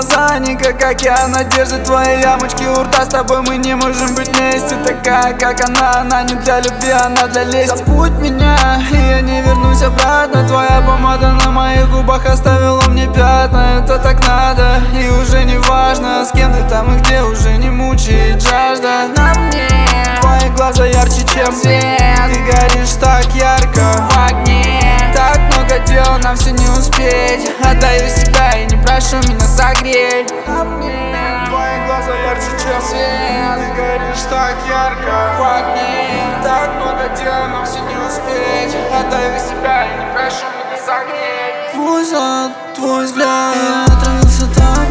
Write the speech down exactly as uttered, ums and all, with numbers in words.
глаза не как океан надежды. Твои ямочки у рта, с тобой мы не можем быть вместе. Такая, как она, она не для любви, она для лести. Забудь меня, и я не вернусь обратно. Твоя помада на моих губах оставила мне пятна. Это так надо, и уже не важно, с кем ты там и где, уже не мучает жажда. На мне твои глаза ярче, чем свет, ты горишь так ярко в огне. Так много дел, нам все не успеть. Отдаю себя и не прошу меня согреть. На мне твои глаза ярче, чем свет, ты горишь так ярко в огне. Так много дел, нам все не успеть. Отдаю себя и не прошу меня согреть. Твой взгляд, твой взгляд, я отравился так.